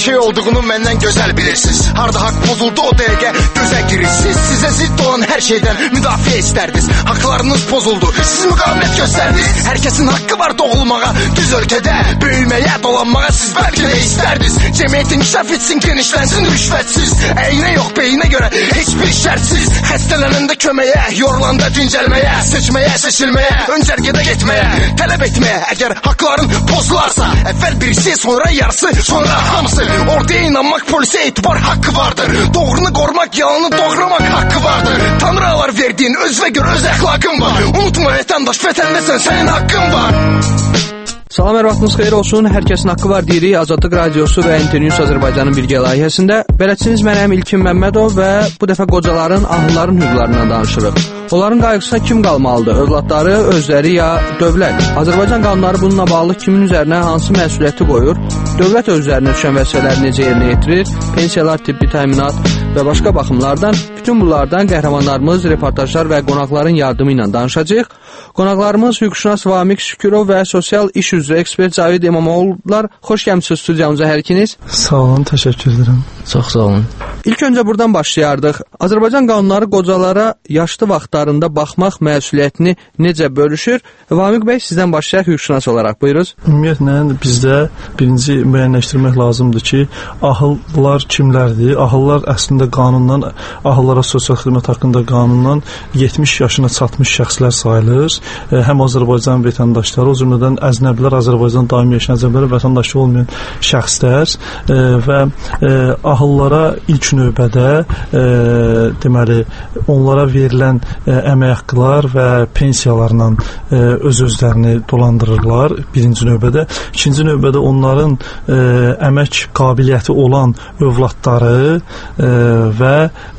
şey olduğunu məndən gözəl bilirsiniz. Harda haqq pozuldu o dəqiqə gözə girirsiniz. Sizə zidd olan hər şeydən müdafiə istərdiniz. Haqlarınız pozuldu, siz müqavimət göstərdiniz. Hər kəsin haqqı var doğulmağa, düz ölkədə böyüməyə, dolanmağa siz bəlkə də istərdiniz. Cəmiyyət inkişaf etsin, genişlənsin rüşvətsiz. Əyinə yox, beyinə görə heç bir şərtsiz. Xəstələnəndə köməyə, yorulanda dincəlməyə, seçməyə, seçilməyə, öncərgədə getməyə, tələb etməyə. Əgər haqların pozularsa, əvvəl birisi, sonra yarısı, sonra hamısı. Orduya inanmaq, polisə etibar haqqı vardır. Doğrunu qorumaq, yalanı doğramaq haqqı vardır. Tanrılar verdiyin özvə görə öz əxlaqın var. Unutma vətəndaş, vətəndəsən, sənin haqqın var. Salam, hər vaxtınız xeyir olsun. Hər kəsin haqqı var deyirik. Azadlıq Radiosu və Internews Azərbaycanın birgə layihəsində. Bələdçiniz mənəm İlkin Məmmədov və bu dəfə qocaların, ahılların hüquqlarından danışırıq. Onların qayğısına kim qalmalıdır? Övladları, özləri ya dövlət? Azərbaycan qanunları bununla bağlı kimin üzərinə hansı məsuliyyəti qoyur? Dövlət özlərinə düşən vəzifələri necə yerinə yetirir? Pensiyalar, tibbi təminat və başqa baxımlardan, bütün bunlardan qəhrəmanlarımız, reportajlar və qonaqların yardımı ilə danışacağıq. Qonaqlarımız hüquqşünas Vamiq Şükürov və sosial iş üzrə ekspert Cavid İmamoğlular. Xoş gəlmisiniz studiyamıza hər ikiniz. Sağ olun, təşəkkür edirəm. Çox sağ olun. İlk öncə buradan başlayardıq. Azərbaycan qanunları qocalara yaşlı vaxtlarında baxmaq məsuliyyətini necə bölüşür? Vamiq bəy, sizdən başlayaq hüquqşünas olaraq. Buyuruz. Ümumiyyətlə bizdə birinci müəyyənləşdirmək lazımdır ki, ahıllar kimlərdir? Ahıllar əslində qanundan, ahıllara sosial xidmət haqqında qanundan 70 yaşına çatmış şəxslər sayılır. Həm Azərbaycan vətəndaşları, o cümlədən əznəbilər, Azərbaycan daimi yaşayan əznəbilər, vətəndaşı olmayan şəxslər və ahıllara ilk növbədə deməli onlara verilən əmək haqqılar və pensiyalarla öz-özlərini dolandırırlar birinci növbədə. İkinci növbədə onların əmək qabiliyyəti olan övladları və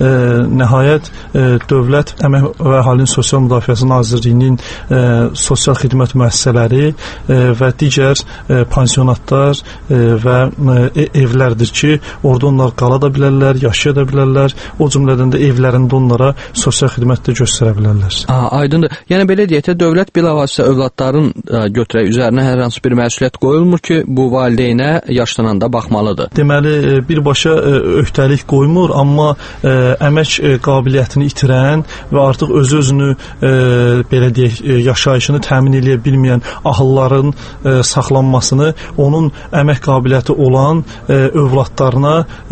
nəhayət Dövlət Əmək və Əhalinin Sosial Müdafiəsi Nazirliyinin sosial xidmət müəssisələri və digər pansionatlar və evlərdir ki, orada onlar qala da bilərlər, yaşaya da bilərlər, o cümlədən də evlərində onlara sosial xidmət də göstərə bilərlər. Aydındır. Yəni belə deyək də, dövlət bilavasitə övladların götürək üzərinə hər hansı bir məsuliyyət qoyulmur ki, bu valideynə yaşlananda baxmalıdır. Deməli, birbaşa öhdəlik qoymur, amma əmək qabiliyyətini itirən və artıq özünü belə deyək, yaşayışını təmin edə bilməyən ahılların saxlanmasını onun əmək qabiliyyəti olan övladlarına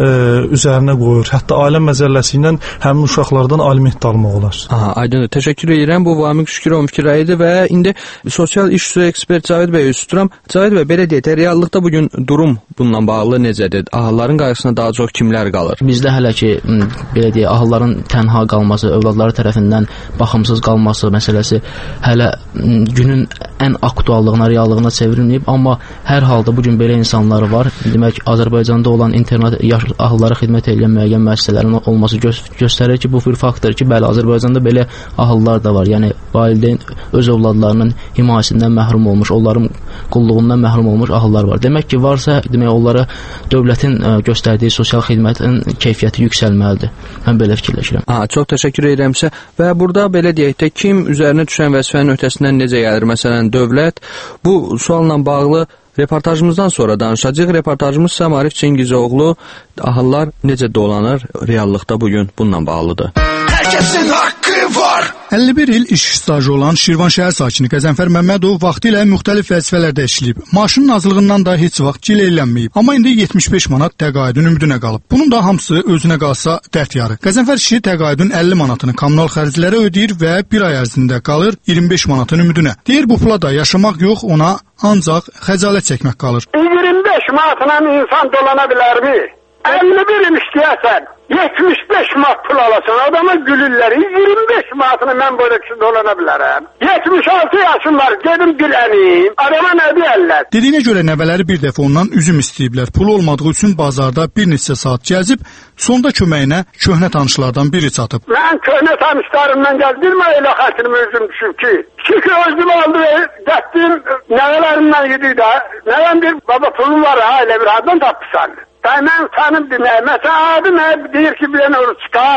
üzərinə qoyur. Hətta ailə məzəlləsi ilə həmin uşaqlardan aliment də almaq olar. Aydındır. Təşəkkür edirəm. Bu Vamiq Şükrəvin fikirləridir və indi sosial iş üzrə ekspert Cavid bəy üz tuturam. Cavid bəy, belə deyək, reallıqda bugün durum bununla bağlı necədir? Ahılların qarşısında daha çox kimlər qalır? Bizdə hələ ki, belə deyək, ahılların tənha qalması, övladları tərəfindən baxımsız qalması məsələsi hələ günün ən aktuallığına, reallığına çevrilməyib, amma hər halda bugün belə insanlar var. Demək, Azərbaycanda olan internet ahıllara xidmət edən müəyyən müəssisələrin olması göstərir ki, bu bir faktdır ki, bəli, Azərbaycanda belə ahıllar da var. Yəni, valideyn öz övladlarının himayəsindən məhrum olmuş, onların qulluğundan məhrum olmuş ahıllar var. Demək ki, varsa, demək, onlara dövlətin göstərdiyi sosial xidmətin keyfiyyəti yüksəlməlidir. Mən belə fikirləşirəm. Çox təşəkkür edirəm sizə. Və burada belə deyək də, kim üzərinə düşən vəzifənin öhdəsindən necə gəlir? Məsələn, dövlət. Bu sualla bağlı reportajımızdan sonra danışacağıq. Reportajımız isə Arif Çingizoğlu, ahıllar necə dolanır reallıqda bugün bununla bağlıdır. Hər kəsin haqqı var. 51 il iş stajı olan Şirvan şəhər sakini Qəzənfər Məmmədov vaxtilə müxtəlif vəzifələrdə işləyib. Maaşının azlığından da heç vaxt gileylənməyib. Amma indi 75 manat təqaüdün ümidinə qalıb. Bunun da hamısı özünə qalsa dərd yarı. Qəzənfər kişi təqaüdün 50 manatını kommunal xərclərə ödəyir və bir ay ərzində qalır 25 manatın ümidinə. Deyir, bu pula da yaşamaq yox, ona ancaq xəcalət çəkmək qalır. 25 manatla insan dolana bilərmi? 51 il işləyəsən, 75 manat pul alasan, adama gülürlər. 25 manatını mən böyle kişi dolana bilərəm. 76 yaşım var, gedim diləniyim. Adama nə deyərlər? Dediyinə görə nəvələri bir dəfə ondan üzüm istəyiblər. Pulu olmadığı üçün bazarda bir neçə saat gəzib, sonda köməyinə köhnə tanışlardan biri çatıb. Mən köhnə tanışlarımdan gəldirmə elə xətrimə üzüm düşüb ki. Çünki özüm aldı, getdim, nəvələrimdən gidiyor da. Nəvəm bir, baba pulum var ha, elə bir addan tapmışsan. Mən tanım dinləyəm. Məsələn, adı nə deyir ki, bir dənə oruç çıxar.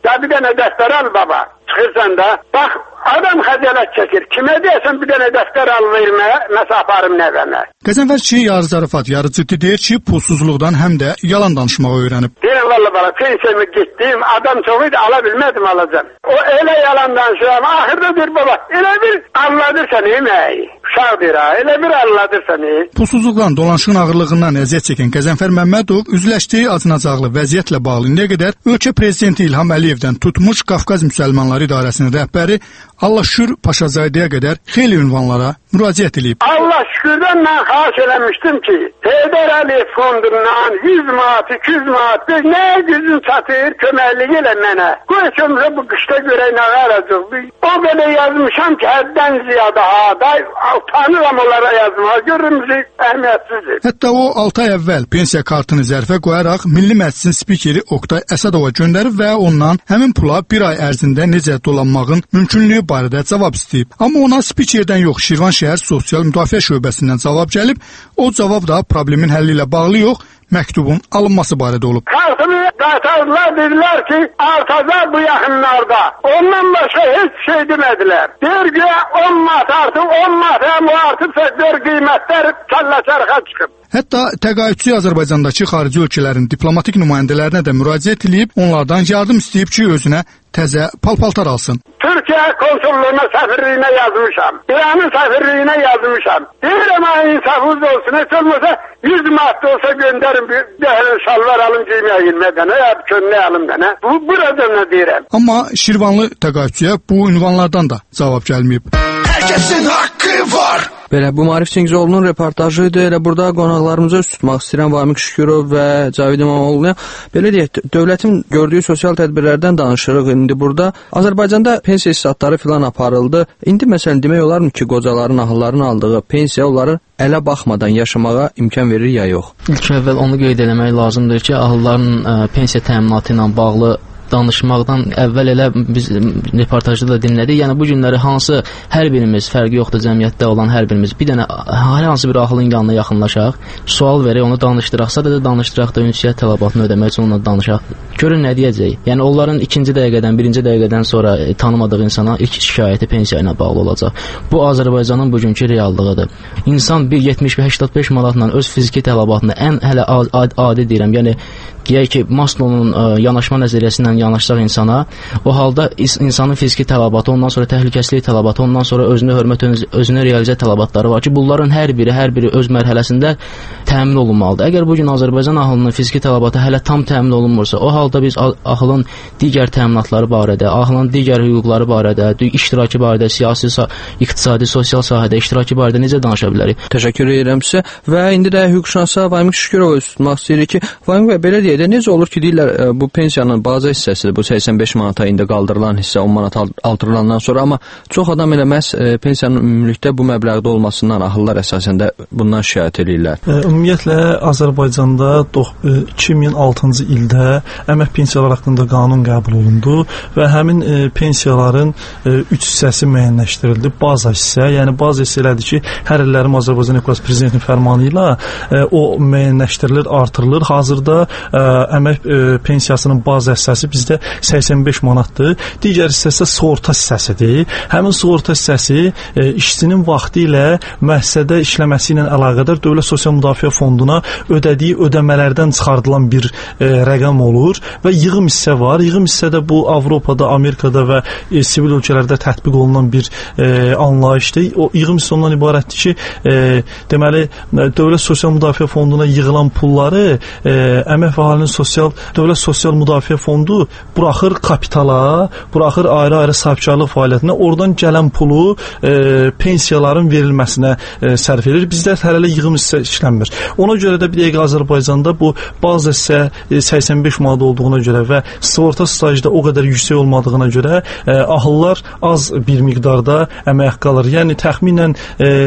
Ya bir dənə dəftər al baba. Çıxırsan da. Bax, adam xəcalət çəkir. Kimə deyəsən bir dənə dəftər al verməyə, nəsə aparım nəvəmə. Qəzənfər kişi yarı zarafat, yarı ciddi deyir ki, pulsuzluqdan həm də yalan danışmağı öyrənib. Deyirəm valla bala, pensiyamı gittim, adam çox idi, ala bilmədim alacam. O elə yalan danışır ama axırda deyir baba, elə bir anladırsan yeməyi. Uşaq deyir ha, elə bir anladırsan. Pulsuzluqdan, dolanışığın ağırlığından əziyyət çəkən Qəzənfər Məmmədov üzləşdiyi acınacaqlı vəziyyətlə bağlı indiyə qədər ölkə prezidenti İlham Əliyevdən tutmuş Qafqaz Müsəlmanları İdarəsinin rəhbəri Allah şükür Paşazadəyə qədər xeyli ünvanlara müraciət edib. Allah şükürdən mən xahiş eləmişdim ki, Heydər Əliyev fondundan 100 manat, 200 manat, nəyə gücün çatır, köməklik elə mənə. Qoy kömürə bu qışda görək nə qaracaq. O qədər yazmışam ki, həddən ziyadə ha, utanıram onlara yazmağa, görürüm ki, əhəmiyyətsizdir. Hətta o 6 ay əvvəl pensiya kartını zərfə qoyaraq Milli Məclisin spikeri Oqtay Əsədova göndərib və ondan həmin pula bir ay ərzində necə dolanmağın mümkünlüyü barədə cavab istəyib. Amma ona spikerdən yox, Şirvanşəhər Sosial Müdafiə Şöbəsindən cavab gəlib. O cavab da problemin həlli ilə bağlı yox, məktubun alınması barədə olub. Kartını qaytardılar, dedilər ki, artacaq bu yaxınlarda. Ondan başqa heç şey demədilər. Deyir ki, 10 manat artıb, 10 manat hem o artıbsa gör qiymətlər kəllə-çarxa çıxıb. Hətta təqaüdçü Azərbaycandakı xarici ölkələrin diplomatik nümayəndələrinə də müraciət edib, onlardan yardım istəyib ki, özünə təzə palpaltar alsın. Türkiyə konsulluğuna, səfirliyinə yazmışam. İranın səfirliyinə yazmışam. Deyirəm ha, insafınız olsun, heç olmasa 100 manat da olsa göndərin, bir şalvar alın, giymeye girmeden, ya könlü alın dənə. Burada ne deyirəm. Amma Şirvanlı təqaüdçüyə bu ünvanlardan da cavab gəlməyib. Herkesin hakkı var. Belə, bu Maarif Cingizovlunun reportajı idi. Elə burada qonaqlarımıza üst tutmaq istəyirəm Vamiq Şükürov və Cavid İmamoğlu'na. Belə deyək, dövlətin gördüyü sosial tədbirlərdən danışırıq indi burada. Azərbaycanda pensiya islatları filan aparıldı. İndi məsələn demək olarmı ki, qocaların, ahılların aldığı pensiya onları ələ baxmadan yaşamağa imkan verir ya yox? İlk əvvəl onu qeyd eləmək lazımdır ki, ahılların pensiya təminatı ilə bağlı danışmaqdan əvvəl elə biz reportajda da dinlədik. Yəni bu günləri hansı hər birimiz, fərqi yoxdur cəmiyyətdə olan hər birimiz bir dənə hər hansı bir ahılın yanına yaxınlaşaq, sual verək, onu danışdıraq, sadəcə danışdıraq da ünsiyyət tələbatını ödəmək üçün onunla danışaq. Görün nə deyəcək. Yəni onların ikinci dəqiqədən, birinci dəqiqədən sonra tanımadığı insana ilk şikayəti pensiya ilə bağlı olacaq. Bu Azərbaycanın bugünkü reallığıdır. İnsan bir 75-85 manatla öz fiziki tələbatını ən hələ adi deyirəm, yəni deyək ki, Maslow'un yanaşma nəzəriyyəsindən yanaşsaq insana, o halda insanın fiziki tələbatı, ondan sonra təhlükəsizlik tələbatı, ondan sonra özünə hörmət, özünə realizə tələbatları var ki, bunların hər biri öz mərhələsində təmin olunmalıdır. Əgər bugün Azərbaycan ahılının fiziki tələbatı hələ tam təmin olunmursa, o halda biz ahılın digər təminatları barədə, ahılın digər hüquqları barədə, iştirakı barədə, siyasi, iqtisadi, sosial sahədə iştirakı barədə necə danışa bilərik? Təşəkkür edirəm sizə və indi də hüquqşünasa Vamiq Şükürova üst tutmaq istəyirik ki, Vamiq bəy, belə deyək, necə olur ki, deyirlər, bu pensiyanın bazı hissəsidir, bu 85 manata indi qaldırılan hissə 10 manat artırılandan sonra, amma çox adam elə məhz pensiyanın ümumilikdə bu məbləğdə olmasından ahıllar əsasən də bundan şikayət edirlər. Ümumiyyətlə, Azərbaycanda 2006-cı ildə əmək pensiyalar haqqında qanun qəbul olundu və həmin pensiyaların 3 hissəsi müəyyənləşdirildi. Baza hissə, yəni baza hissə elədir ki, hər illərim Azərbaycan Respublikası Prezidentinin fərmanı ilə o müəyyənləşdirilir, artırılır. Hazırda əmək pensiyasının bazı hissəsi bizdə 85 manatdır. Digər hissəsi sığorta hissəsidir. Həmin sığorta hissəsi işçinin vaxtı ilə müəssisədə işləməsi ilə əlaqədar Dövlət Sosial Müdafiə Fonduna ödədiyi ödəmələrdən çıxardılan bir rəqəm olur və yığım hissə var. Yığım hissədə bu Avropada, Amerikada və sivil ölkələrdə tətbiq olunan bir anlayışdır. O yığım hissə ondan ibarətdir ki, deməli Dövlət Sosial Müdafiə Fonduna yığılan pulları Əmək və Əhalinin Dövlət Sosial Müdafiə Fondu buraxır kapitala, buraxır ayrı-ayrı sahibkarlıq fəaliyyətinə, oradan gələn pulu pensiyaların verilməsinə sərf edir. Bizdə hələ yığım hissə işlənmir. Ona görə də bir dəqiqə Azərbaycanda bu bazı hissə 85 manat olduğuna görə və sığorta stajda o qədər yüksək olmadığına görə ahıllar az bir miqdarda əmək haqqı alır. Yəni təxminən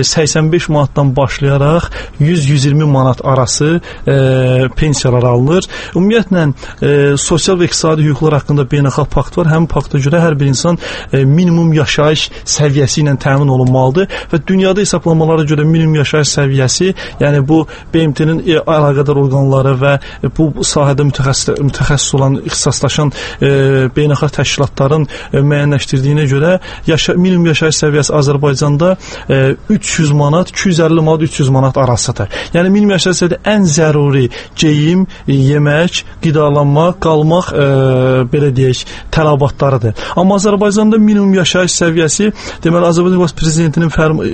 85 manatdan başlayaraq 100-120 manat arası pensiyalar alınır ümumiyyətlə sosial və iqtisadi hüquqlar haqqında beynəlxalq pakt var. Həmin pakta görə hər bir insan minimum yaşayış səviyyəsi ilə təmin olunmalıdır və dünyada hesablamalara görə minimum yaşayış səviyyəsi, yəni bu BMT-nin əlaqədar orqanları və bu sahədə mütəxəssis olan, ixtisaslaşan beynəlxalq təşkilatların müəyyənləşdirdiyinə görə minimum yaşayış səviyyəsi Azərbaycanda 300 manat, 250 manat, 300 manat arasıdır. Yəni minimum yaşayış səviyyəsi ən zəruri geyim, yemək, qidalanma, qalmaq, belə deyək, tələbatlarıdır. Amma Azərbaycanda minimum yaşayış səviyyəsi, deməli, Azərbaycan Prezidentinin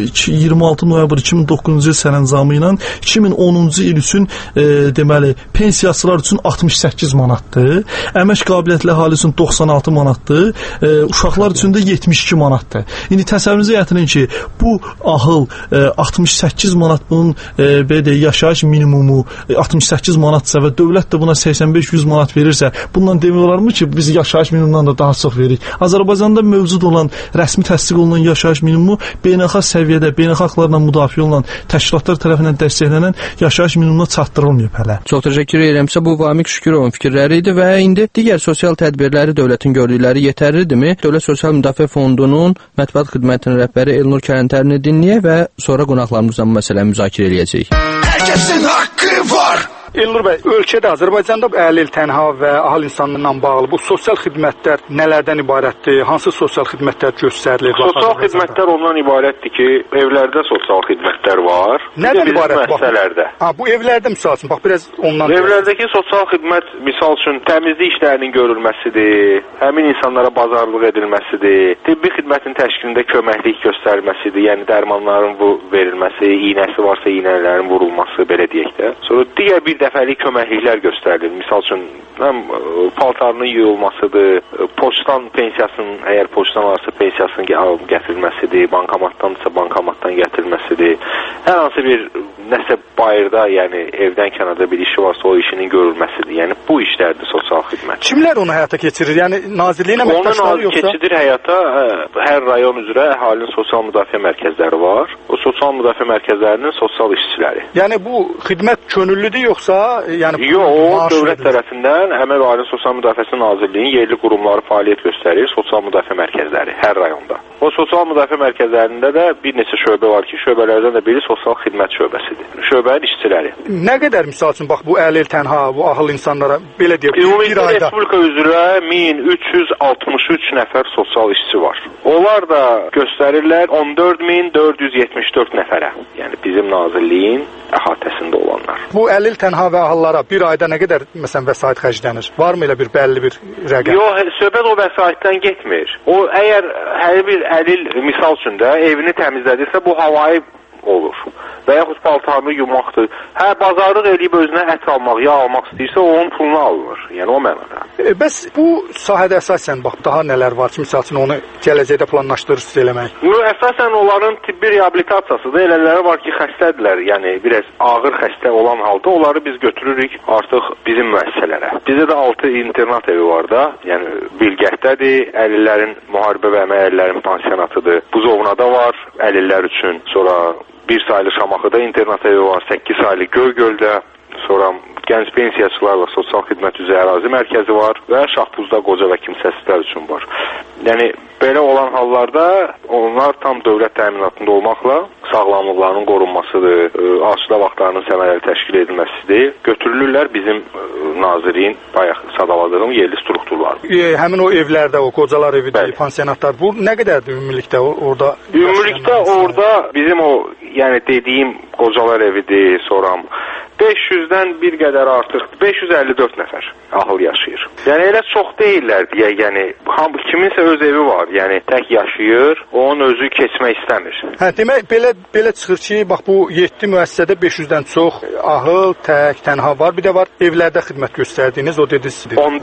26 noyabr 2009-cu il sərəncamı ilə 2010-cu il üçün, deməli, pensiyasılar üçün 68 manatdır, əmək qabiliyyətli əhali üçün 96 manatdır, uşaqlar üçün də 72 manatdır. İndi təsəvvürünüzə gətirin ki, bu ahıl 68 manat bunun belə deyək, yaşayış minimumu 68 manatsa və dövlət də buna 85-100 manat verirsə, bundan demək olarmı ki, biz yaşayış minimumundan da daha çox veririk? Azərbaycanda mövcud olan, rəsmi təsdiq olunan yaşayış minimumu beynəlxalq səviyyədə, beynəlxalqlarla müdafiə olunan təşkilatlar tərəfindən dəstəklənən yaşayış minimumuna çatdırılmayıb hələ. Çox təşəkkür edirəmsə, bu Vamiq Şükürovun fikirləri idi və indi digər sosial tədbirləri dövlətin gördükləri yetərlidirmi? Dövlət Sosial Müdafiə Fondunun mətbuat xidmətinin rəhbəri Elnur Kələntərini dinləyək və sonra qonaqlarımızla bu məsələni müzakirə edəcəyik. Hər kəsin haqqı var. Elnur bəy, ölkədə, Azərbaycanda əlil, tənha və ahıl insanlarla bağlı bu sosial xidmətlər nələrdən ibarətdir? Hansı sosial xidmətlər göstərilir? Sosial xidmətlər ondan ibarətdir ki, evlərdə sosial xidmətlər var. Nədən ibarət? Müəssisələrdə. Bu evlərdə misal üçün, bax biraz ondan. Evlərdəki sosial xidmət misal üçün təmizlik işlərinin görülməsidir, həmin insanlara bazarlıq edilməsidir, tibbi xidmətin təşkilində köməklik göstərilməsidir, yəni dərmanların verilməsi, iynəsi varsa iynələrin vurulması, belə deyək də. Sonra digər bir dəfəlik köməkliklər göstərilir. Misal üçün, həm paltarının yuyulmasıdır, poçtdan pensiyasının, əgər poçtdan varsa pensiyasının gətirilməsidir, bankomatdansa bankomatdan gətirilməsidir. Hər hansı bir nəsə bayırda, yəni evdən kənarda bir işi varsa o işinin görülməsidir. Yəni bu işlərdir sosial xidmət. Kimlər onu həyata keçirir? Yəni nazirliyin əməkdaşları yoxsa? Onu keçirir həyata hər rayon üzrə əhalinin sosial müdafiə mərkəzləri var. O sosial müdafiə mərkəzlərinin sosial işçiləri. Yəni bu xidmət könüllüdür yoxsa, yəni yox, dövlət tərəfindən Əmək və Ailə Sosial Müdafiəsi Nazirliyinin yerli qurumları fəaliyyət göstərir, sosial müdafiə mərkəzləri hər rayonda. O sosial müdafiə mərkəzlərində də bir neçə şöbə var ki, şöbələrdən də biri sosial xidmət şöbəsidir. Şöbənin işçiləri. Nə qədər misal üçün bax bu əlil, tənha, bu ahıl insanlara belə deyək, bir ayda Respublika üzrə 1363 nəfər sosial işçi var. Onlar da göstərirlər 14474 nəfərə. Yəni bizim nazirliyin əhatəsində olanlar. Bu əlil, tənha və ahıllara bir ayda nə qədər məsələn vəsait xərclənir? Varmı elə bir bəlli bir rəqəm? Yox, söhbət o vəsaitdən getmir. O əgər hər bir əlil misal üçün də evini təmizlədirsə bu havayı olur. Və yaxud paltarını yumaqdır. Hə, bazarlıq eləyib özünə ət almaq, yağ almaq istəyirsə, onun pulunu alınır. Yəni o mənada. Bəs bu sahədə əsasən bax daha nələr var ki, misal üçün onu gələcəkdə planlaşdırırsınız eləmək? Əsasən onların tibbi reabilitasiyasıdır. Elələri var ki, xəstədirlər. Yəni biraz ağır xəstə olan halda onları biz götürürük artıq bizim müəssisələrə. Bizdə də 6 internat evi var da. Yəni Bilgəhdədir, əlillərin müharibə və əmək əlillərin pansionatıdır. Buzovnada var əlillər üçün. Sonra bir saylı Şamaxıda internat evi var, 8 saylı Göygöldə, sonra gənc pensiyaçılarla sosial xidmət üzrə ərazi mərkəzi var və Şahbuzda qoca və kimsəsizlər üçün var. Yəni belə olan hallarda onlar tam dövlət təminatında olmaqla sağlamlıqlarının qorunmasıdır, asudə vaxtlarının səmərəli təşkil edilməsidir. Götürülürlər bizim nazirliyin bayaq sadaladığım yerli strukturlar. Həmin o evlərdə, o qocalar evidir, pansionatlar, bu nə qədərdir ümumilikdə orada? Ümumilikdə orada bizim o, yəni dediyim qocalar evidir, sonra 500-dən bir qədər artıq 554 nəfər ahıl yaşayır. Yəni elə çox deyirlər deyə, yəni kiminsə öz evi var, yəni tək yaşayır, onun özü keçmək istəmir. Hə, demək belə çıxır ki, bax bu 7 müəssisədə 500-dən çox ahıl, tək, tənha var, bir də var evlərdə xidmət göstərdiyiniz, o dediniz.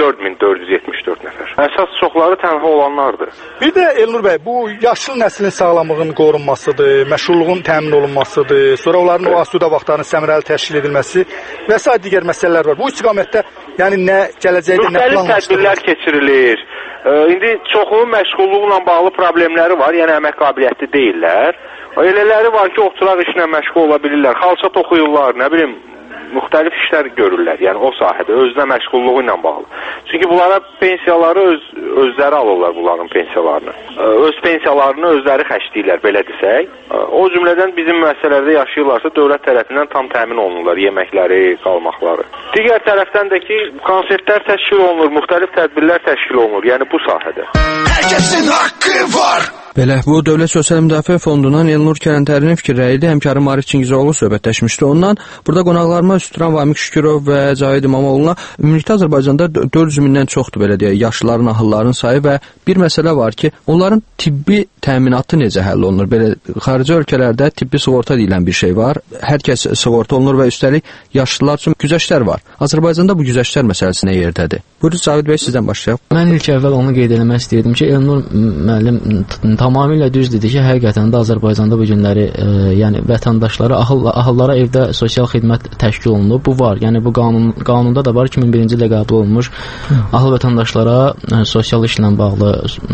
14474 nəfər. Əsas çoxları tənha olanlardır. Bir də Elnur bəy, bu yaşlı nəslin sağlamlığının qorunmasıdır, məşğulluğun təmin olunmasıdır, sonra onların o asudə vaxtlarının səmərəli təşkil edilməsi və s. digər məsələlər var. Bu istiqamətdə yəni nə gələcəkdə nə planlaşdırılır? Müxtəlif tədbirlər keçirilir. İndi çoxu məşğulluqla bağlı problemləri var, yəni əmək qabiliyyətli deyillər. Elələri var ki, oturaq işlə məşğul ola bilirlər, xalça toxuyurlar, nə bilim, müxtəlif işlər görürlər. Yəni o sahədə özünə məşğulluğu ilə bağlı. Çünki bunlara pensiyaları özləri alırlar bunların pensiyalarını. Öz pensiyalarını özləri xərcləyirlər, belə desək. O cümlədən bizim müəssisələrdə yaşayırlarsa dövlət tərəfindən tam təmin olunurlar yeməkləri, qalmaqları. Digər tərəfdən də ki, konsertlər təşkil olunur, müxtəlif tədbirlər təşkil olunur. Yəni bu sahədə. Hər kəsin haqqı var. Belə, bu Dövlət Sosial Müdafiə Fondundan Elnur Kələntərinin fikirləri idi. Həmkarı Maarif Çingizoğlu söhbətləşmişdi ondan. Burada qonaqlarıma Üstüran Vamik Şükürov və Cahid İmamoğlu'na ümumilikdə Azərbaycanda 400 mindən çoxdur belə deyək, yaşlıların, ahılların sayı və bir məsələ var ki, onların tibbi təminatı necə həll olunur? Belə xarici ölkələrdə tibbi sığorta deyilən bir şey var. Hər kəs sığorta olunur və üstəlik yaşlılar üçün güzəştlər var. Azərbaycanda bu güzəştlər məsələsi nə yerdədir? Buyurun Cahid bəy, sizdən başlayaq. Mən ilk əvvəl onu qeyd etmək istəyirdim ki, Elnur müəllim tamamilə düz dedi ki, həqiqətən də Azərbaycanda bu günləri yəni vətəndaşlara ahıllara evdə sosial xidmət təşkil olunur. Bu var. Yəni bu qanunda da var, 2001-ci ildə qəbul olunmuş ahıl vətəndaşlara sosial işlə bağlı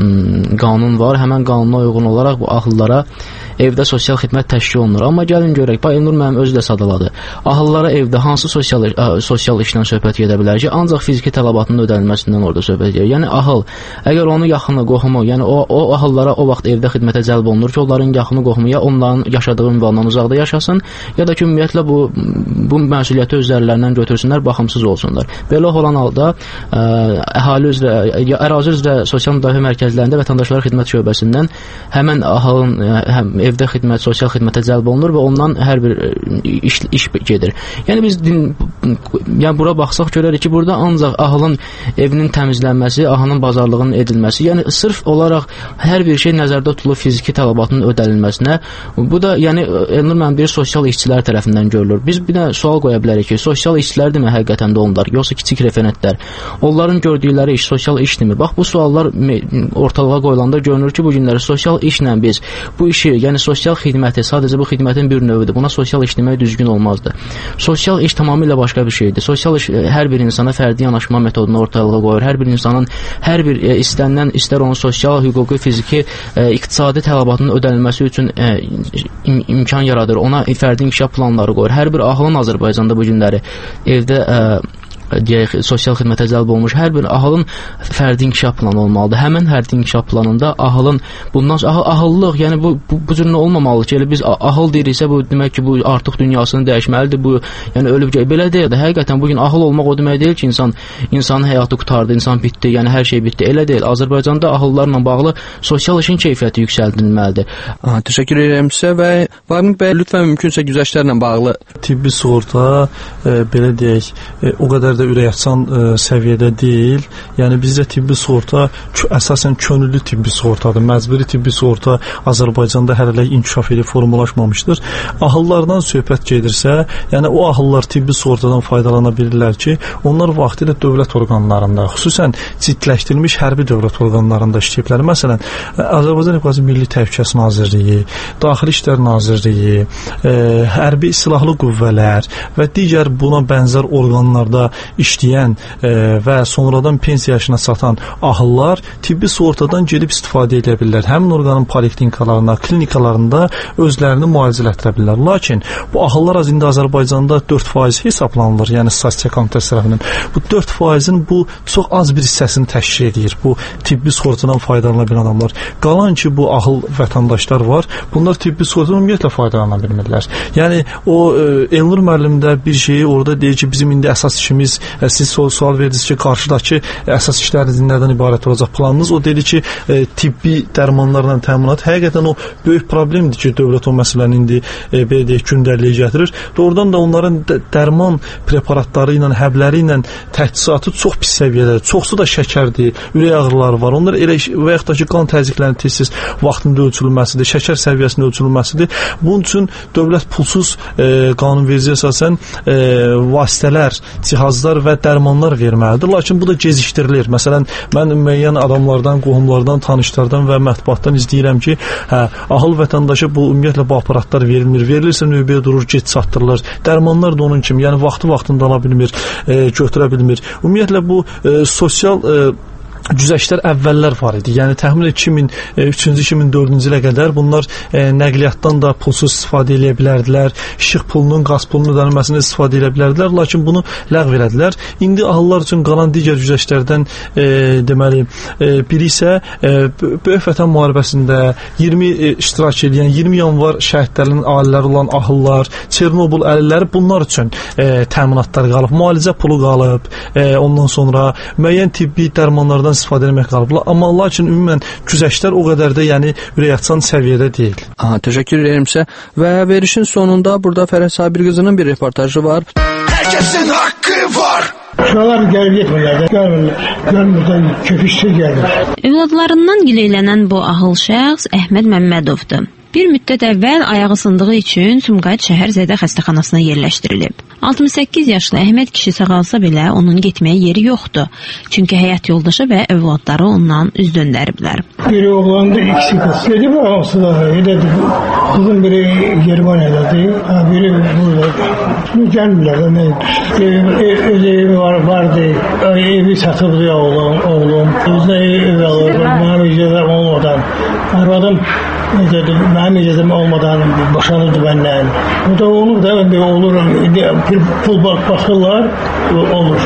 qanun var. Həmin qanuna uyğun olaraq bu ahıllara evdə sosial xidmət təşkil olunur. Amma gəlin görək, Elnur müəllim özü də sadaladı. Ahıllara evdə hansı sosial işlə söhbət gedə bilər ki, ancaq fiziki tələbatının ödənilməsindən orada söhbət gedir. Yəni ahıl, əgər onun yaxını, qohumu, yəni o ahıllara o vaxt evdə xidmətə cəlb olunur ki, onların yaxını, qohumu ya onların yaşadığı ünvandan uzaqda yaşasın, ya da ki, ümumiyyətlə bu məsuliyyəti özlərindən götürsünlər, baxımsız olsunlar. Belə olan halda əhali üzrə, ərazi üzrə sosial müdafiə mərkəzlərində vətəndaşlar xidmət şöbəsindən həmən ahılın evdə xidmət, sosial xidmətə cəlb olunur və ondan hər bir iş gedir. Yəni biz bura baxsaq görərik ki, burada ancaq ahılın evinin təmizlənməsi, ahılın bazarlığının edilməsi, yəni sırf olaraq hər bir şey nəzərdə tutulur fiziki tələbatının ödənilməsinə. Bu da yəni Elnur müəllim bir sosial işçilər tərəfindən görülür. Biz bir də sual qoya bilərik ki, sosial işçilərdirmi həqiqətən də onlar, yoxsa kiçik referentlər? Onların gördükləri iş sosial işdirmi? Bax bu suallar ortalığa qoyulanda görünür ki, bu günləri sosial işlə biz bu işi, yəni sosial xidməti, sadəcə bu xidmətin bir növüdür. Buna sosial iş demək düzgün olmazdı. Sosial iş tamamilə başqa bir şeydir. Sosial iş hər bir insana fərdi yanaşma metodunu ortalığa qoyur. Hər bir insanın hər bir istənilən, istər onun sosial, hüquqi, fiziki, iqtisadi tələbatının ödənilməsi üçün imkan yaradır. Ona fərdi inkişaf planları qoyur. Hər bir ahılın Azərbaycanda bu günləri evdə deyək, sosial xidmətə cəlb olmuş hər bir ahılın fərdi inkişaf planı olmalıdır. Həmin fərdi inkişaf planında ahılın bundan sonra ahıllıq, yəni bu cür olmamalıdır ki, elə biz ahıl deyiriksə bu demək ki, bu artıq dünyasını dəyişməlidir. Bu yəni ölüb belə deyil də. Həqiqətən bu gün ahıl olmaq o demək deyil ki, insanın həyatı qurtardı, insan bitdi, yəni hər şey bitdi. Elə deyil. Azərbaycanda ahıllarla bağlı sosial işin keyfiyyəti yüksəldilməlidir. Təşəkkür edirəm sizə və Vamik bəy, lütfən mümkünsə güzəştlərlə bağlı tibbi sığorta belə deyək, o qədər də ürəkaçan səviyyədə deyil. Yəni bizdə tibbi sığorta əsasən könüllü tibbi sığortadır. Məcburi tibbi sığorta Azərbaycanda hələ inkişaf edib formalaşmamışdır. Ahıllardan söhbət gedirsə, yəni o ahıllar tibbi sığortadan faydalana bilirlər ki, onlar vaxtilə dövlət orqanlarında, xüsusən ciddiləşdirilmiş hərbi dövlət orqanlarında işləyiblər. Məsələn, Azərbaycan Respublikası Milli Təhlükəsizlik Nazirliyi, Daxili İşlər Nazirliyi, hərbi silahlı qüvvələr və digər buna bənzər orqanlarda işləyən və sonradan pensiya yaşına çatan ahıllar tibbi sığortadan gedib istifadə edə bilirlər. Həmin orqanın poliklinikalarında, klinikalarında özlərini müalicə etdirə bilirlər. Lakin bu ahıllar indi Azərbaycanda 4% hesablanılır, yəni Statistika Komitəsi tərəfindən. Bu 4%-in bu çox az bir hissəsini təşkil edir. Bu tibbi sığortadan faydalana bilən adamlar. Qalan ki, bu ahıl vətəndaşlar var. Bunlar tibbi sığortadan ümumiyyətlə faydalana bilmirlər. Yəni o Elnur müəllimdə bir şeyi orada deyir ki, bizim indi əsas işimiz, siz sual verdiniz ki, qarşıdakı əsas işləriniz nədən ibarət olacaq planınız? O dedi ki, tibbi dərmanlarla təminat. Həqiqətən o böyük problemdir ki, dövlət o məsələni indi belə deyək, gündəliyə gətirir. Doğrudan da onların dərman preparatları ilə, həbləri ilə təchizatı çox pis səviyyədədir. Çoxsu da şəkərdir, ürək ağrıları var. Onlar elə və yaxud da ki, qan təzyiqlərinin tez-tez vaxtında ölçülməsidir, şəkər səviyyəsində ölçülməsidir. Bunun üçün dövlət pulsuz qanunvericiyə əsasən vasitələr, cihazlar və dərmanlar verməlidir. Lakin bu da gecikdirilir. Məsələn, mən müəyyən adamlardan, qohumlardan, tanışlardan və mətbuatdan izləyirəm ki, ahıl vətəndaşa bu ümumiyyətlə bu aparatlar verilmir. Verilirsə növbəyə durur, gec çatdırılır. Dərmanlar da onun kimi, yəni vaxtı-vaxtında ala bilmir, götürə bilmir. Ümumiyyətlə bu sosial güzəştlər əvvəllər var idi. Yəni təxminən 2003-cü 2004-cü ilə qədər bunlar nəqliyyatdan da pulsuz istifadə edə bilərdilər. İşıq pulunun, qaz pulunun ödənilməsindən istifadə edə bilərdilər, lakin bunu ləğv elədilər. İndi ahıllar üçün qalan digər güzəştlərdən deməli biri isə Böyük Vətən müharibəsində 20 iştirak edən 20 yanvar şəhidlərinin ailələri olan ahıllar, Çernobıl əhaliləri bunlar üçün təminatlar qalıb, müalicə pulu qalıb, ondan sonra müəyyən tibbi dərmanlardan istifadə etmək qalıb. Amma lakin ümumən güzəştlər o qədər də yəni ürəkaçan səviyyədə deyil. Təşəkkür edirəm sizə. Və verilişin sonunda burada Fərəh Sabirqızının bir reportajı var. Hər kəsin haqqı var. Uşaqlar gəlib getmirlər, gəlmirdən köpüşsüz gəlir. Övladlarından gileylənən bu ahıl şəxs Əhməd Məmmədovdur. Bir müddət əvvəl ayağı sındığı üçün Sumqayıt şəhər Zədə xəstəxanasına yerləşdirilib. 68 yaşlı Əhməd kişi sağalsa belə onun getməyə yeri yoxdur. Çünki həyat yoldaşı və övladları ondan üz döndəriblər. Biri oğlandı, ikisi qız. Dedi bu hamısı da elədi. Kızın biri Germaniyadadır, biri burada. Gəlmirlər də nə? Öz evi vardı, evi satıbdı oğlum. Özünə ev alır, mənim icazəm olmadan. Arvadım mənim icazəm olmadan boşanırdı məndən. Bu da olur da, olur, pul baxırlar, olur.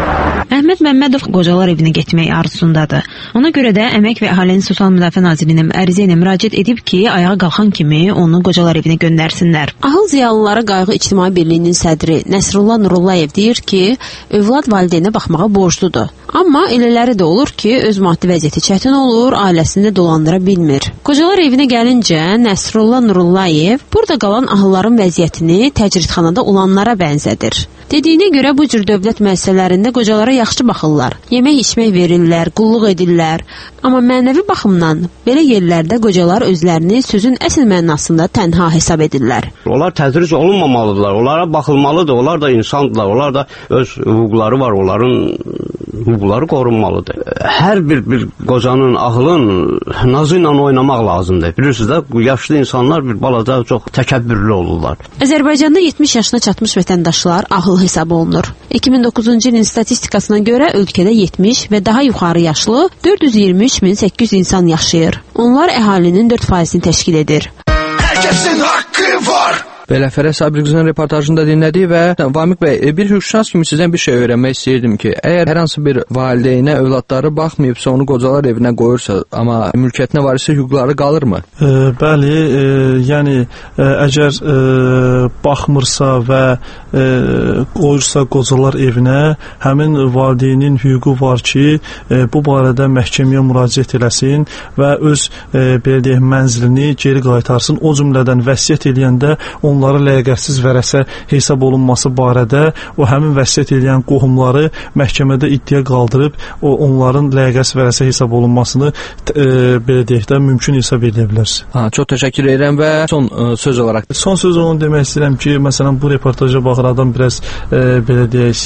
Əhməd Məmmədov qocalar evinə getmək arzusundadır. Ona görə də Əmək və Əhalinin Sosial Müdafiə Nazirliyinin ərizə ilə müraciət edib ki, ayağa qalxan kimi onu qocalar evinə göndərsinlər. Ahıl Ziyalıları Qayğı İctimai Birliyinin sədri Nəsrullah Nurullayev deyir ki, övlad valideynə baxmağa borcludur. Amma elələri də olur ki, öz maddi vəziyyəti çətin olur, ailəsini də dolandıra bilmir. Qocalar evinə gəlincə Nəsrullah Nurullayev burada qalan ahılların vəziyyətini təcridxanada olanlara bənzədir. Dediyinə görə bu cür dövlət müəssisələrində qocalara yaxşı baxırlar, yemək içmək verirlər, qulluq edirlər. Amma mənəvi baxımdan belə yerlərdə qocalar özlərini sözün əsl mənasında tənha hesab edirlər. Onlar tədric olunmamalıdırlar, onlara baxılmalıdır, onlar da insandırlar, onlar da öz hüquqları var, onların hüquqları qorunmalıdır. Hər bir qocanın, ahılın nazı ilə oynamaq lazımdır. Bilirsiniz də, yaşlı insanlar bir balaca çox təkəbbürlü olurlar. Azərbaycanda 70 yaşına çatmış vətəndaşlar ahıl hesab olunur. 2009-cu ilin statistikasına görə ölkədə 70 və daha yuxarı yaşlı 423.800 insan yaşayır. Onlar əhalinin 4%-ni təşkil edir. Hər kəsin haqqı var. Belə Fərəh Sabirqızının reportajını da dinlədik və Vamiq bəy, bir hüquqşünas kimi sizdən bir şey öyrənmək istəyirdim ki, əgər hər hansı bir valideynə övladları baxmayıbsa, onu qocalar evinə qoyursa, amma mülkiyyətinə var isə hüquqları qalırmı? Bəli, yəni əgər baxmırsa və qoyursa qocalar evinə, həmin valideynin hüququ var ki, bu barədə məhkəməyə müraciət eləsin və öz belə deyək mənzilini geri qaytarsın. O cümlədən vəsiyyət edəndə onları ləyaqətsiz vərəsə hesab olunması barədə o həmin vəsiyyət edən qohumları məhkəmədə iddia qaldırıb onların ləyaqətsiz vərəsə hesab olunmasını belə deyək də mümkün hesab edə bilərsiniz. Çox təşəkkür edirəm və son söz olaraq. Son söz onu demək istəyirəm ki, məsələn bu reportaja baxır adam biraz belə deyək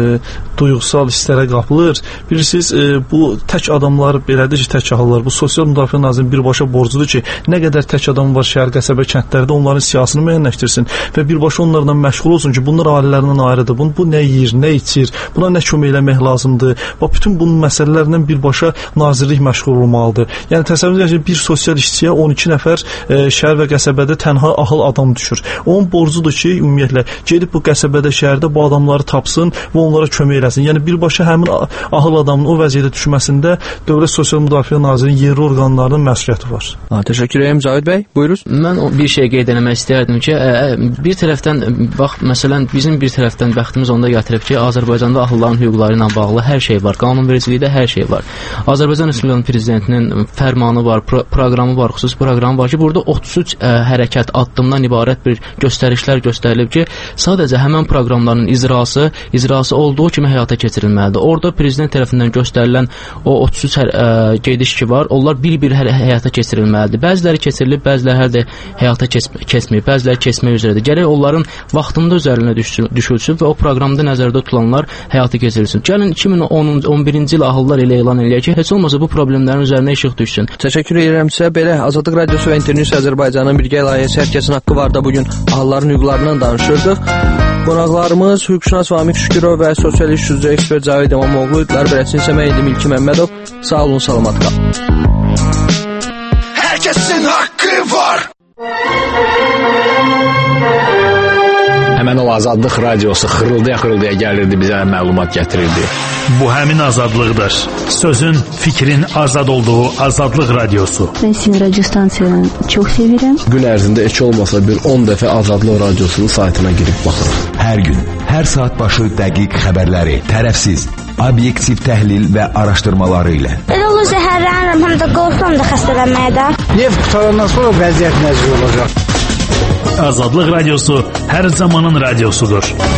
duyğusal hisslərə qapılır. Bilirsiniz, bu tək adamlar belədir ki, tək ahıllar. Bu Sosial Müdafiə Nazirliyinin birbaşa borcudur ki, nə qədər tək adam var şəhər, qəsəbə, kəndlərdə onların siyasını müəyyənləşdirsin və birbaşa onlarla məşğul olsun ki, bunlar ailələrindən ayrıdır. Bu nə yeyir, nə içir, buna nə kömək eləmək lazımdır. Bütün bunun məsələlərlə birbaşa nazirlik məşğul olmalıdır. Yəni təsəvvür edin ki, bir sosial işçiyə 12 nəfər şəhər və qəsəbədə tənha ahıl adam düşür. Onun borcudur ki, ümumiyyətlə gedib bu qəsəbədə, şəhərdə bu adamları tapsın və onlara kömək eləsin. Yəni birbaşa həmin ahıl adamın o vəziyyətə düşməsində Dövlət Sosial Müdafiə Nazirliyinin yerli orqanlarının məsuliyyəti var. Təşəkkür edirəm Cavid bəy. Buyurun. Mən bir şey qeyd etmək istəyərdim ki, bir tərəfdən bax, məsələn, bizim bir tərəfdən bəxtimiz onda gətirib ki, Azərbaycanda ahılların hüquqları ilə bağlı hər şey var. Qanunvericilikdə hər şey var. Azərbaycan Respublikasının prezidentinin fərmanı var, proqramı var, xüsusi proqramı var ki, burada 33 hərəkət addımdan ibarət bir göstərişlər göstərilib ki, sadəcə həmin proqramların icrası olduğu kimi həyata keçirilməlidir. Orada prezident tərəfindən göstərilən o 33 gediş ki var, onlar bir-bir həyata keçirilməlidir. Bəziləri keçirilib, bəziləri hələ də həyata keçməyib, bəziləri keçmək üzrədir. Gərək onların vaxtında üzərinə düşülsün və o proqramda nəzərdə tutulanlar həyata keçirilsin. Gəlin 2011-ci il ahıllar elə elan eləyək ki, heç olmasa bu problemlərin üzərinə işıq düşsün. Təşəkkür edirəm sizə. Belə Azadlıq Radiosu və İnternews Azərbaycanın birgə layihəsi Hər kəsin haqqı var da bugün ahılların hüquqlarından danışırdıq. Qonaqlarımız hüquqşünas Vamiq Şükürov və sosial iş üzrə ekspert Cavid İmamoğlu idilər. Bələdçinin səmə edim İlkin Məmmədov. Sağ olun, salamat qalın. Hər kəsin haqqı var. Həmən o Azadlıq radiosu xırıldaya gəlirdi, bizə məlumat gətirirdi. Bu həmin azadlıqdır. Sözün, fikrin azad olduğu Azadlıq radiosu. Ben sizin radyo stansiyanı çok severim. Gün ərzində heç olmasa bir 10 dəfə Azadlıq radiosunun saytına girib baxırıq. Hər gün, hər saat başı dəqiq xəbərləri, tərəfsiz, obyektiv təhlil və araşdırmaları ilə. Elə olur zəhərlənirəm, həm də qorxuram da xəstələnməyə də. Neft qutarandan sonra vəziyyət nəzir olacaq. Azadlıq radiosu hər zamanın radiosudur.